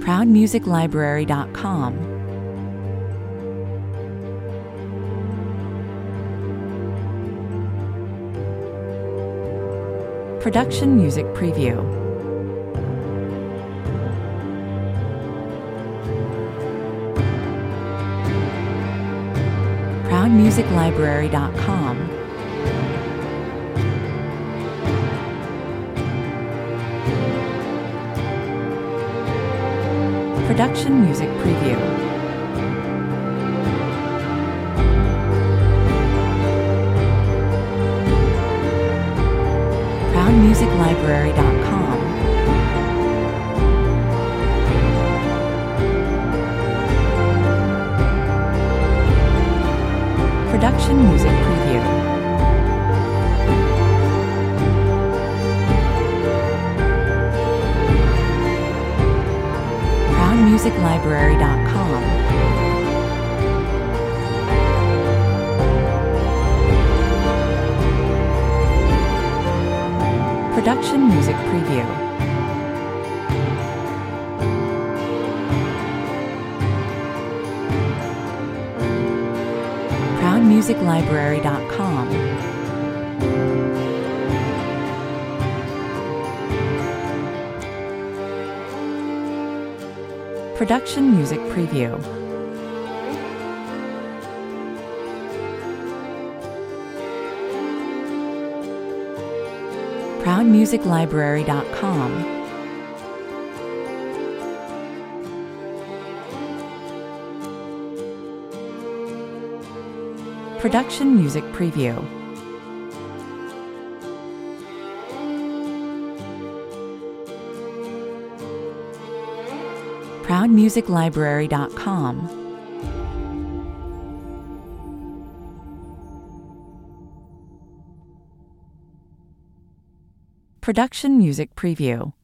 ProudMusicLibrary.com. Production Music Preview. ProudMusicLibrary.com. Production Music Preview. ProudMusicLibrary.com. Production Music Preview. ProudMusicLibrary.com. Production Music Preview. ProudMusicLibrary.com. Production Music Preview. ProudMusicLibrary.com. Production Music Preview. ProudMusicLibrary.com. Production Music Preview.